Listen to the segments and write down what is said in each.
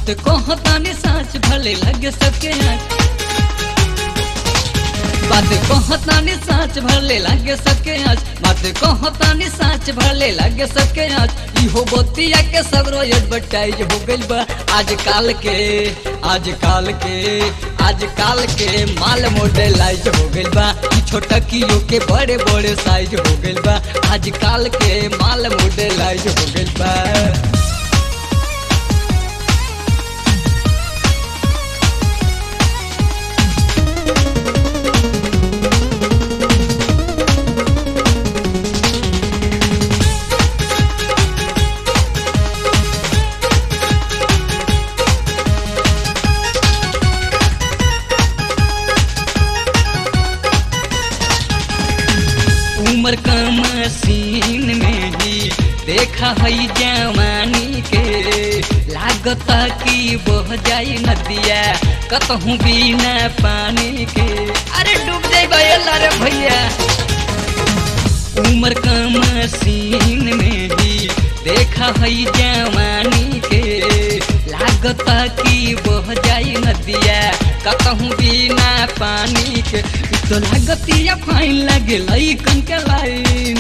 बात कहतानी साच भले लगे सबके आज, बात कहतानी साच भले लगे सबके आज, बात कहतानी साच भले लगे सबके आज। इहो बतिया के सगरो एडवर्टाइज हो गइल बा आजकल के, आजकल के, आजकल के माल मॉडलाइज हो गइल बा। छोटा किलो के बड़े बड़े साइज हो गइल बा, आजकल के माल मॉडलाइज हो गइल बा। उमर का मशीन में ही देखा है जवानी के, लागता कि बह जाई नदिया कतहूँ बिना पानी के। अरे डूब जाए रे भैया। उमर का मशीन में ही देखा है जवानी के, लागता कि बह जाई नदिया कतहूँ बिना पानी के। तो लागतिया फाइन लगे लइकन के लाइन,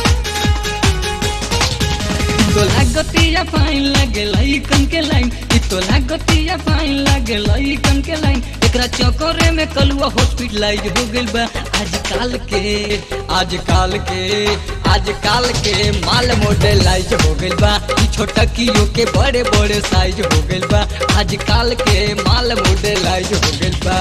तो लागतिया फाइन लगे लइकन के लाइन, तो लागतिया फाइन लगे लइकन के लाइन। एकरा चक्कर में कलुआ हॉस्पिटलाइज हो गइल बा आजकल के, आजकल के, आजकल के माल मॉडलाइज हो गइल बा। छोटा किलो के बड़े बड़े साइज हो गइल बा, आजकल के माल मॉडलाइज हो गइल बा।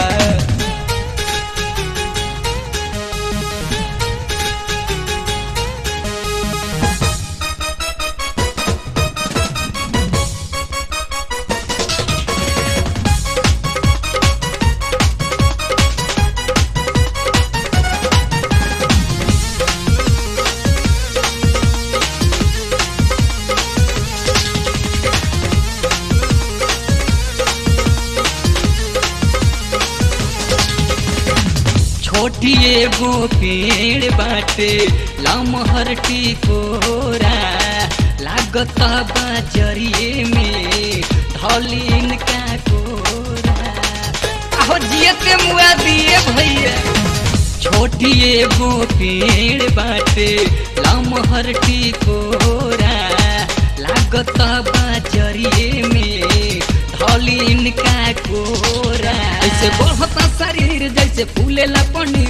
छोटी एगो पेड़ बाटे लमहर टिकोरा, लागता बाजरिए में धौलीन का कोरा। आहो जियते मुआ दिए भैया। छोटी एगो पेड़ बाटे लमहर टिकोरा, लागता बाजरिए में धौलीन का कोरा। ऐसे बढ़ता शरीर जैसे फूलेला पनीर,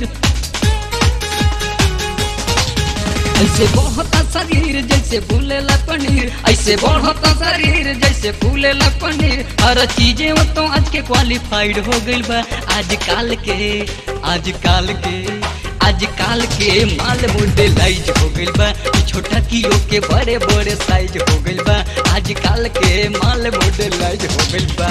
ऐसे बढ़ता शरीर जैसे फूलेला पनीर, ऐसे बढ़ता शरीर जैसे फूलेला पनीर। हर चीजें वो तो आज के क्वालिफाइड हो गइल बा आजकल के, आजकल के, आजकल के माल मॉडलाइज हो गइल बा। छोटा किलो के बड़े बड़े साइज हो गइल बा, आजकल के माल मॉडलाइज हो गइल बा।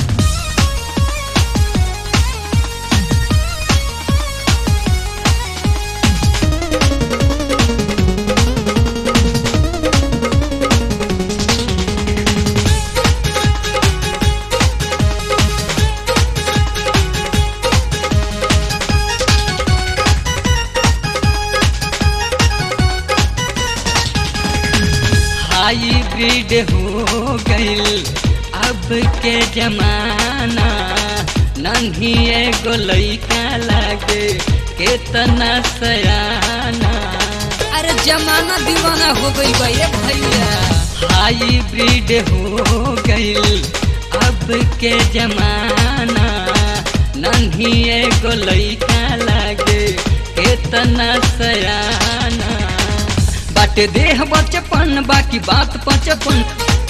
हाइब्रिड हो गइल अब के जमाना, नन्ही एगो लइका लागे केतना सयाना। अरे जमाना दीवाना हो गई बा ये भैया। हाइब्रिड हो गइल अब के जमाना, नन्ही एगो लइका लागे केतना सयाना। बाटे देह बचपन बाकी बात पचपन,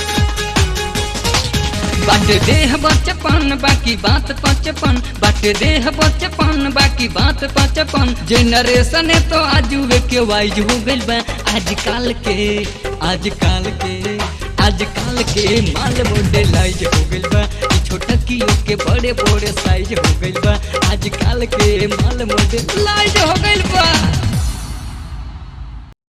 बाटे देह बचपन बाकी बात पचपन, बाटे देह बचपन बाकी बात पचपन। जनरेशन तो आजुए के वाइज हो गइल बा आजकल के, आजकल के, आजकल के माल मॉडलाइज हो गइल बा। छोटा किलो के बड़े बड़े साइज हो गइल बा, आजकल के माल मॉडलाइज हो गइल बा।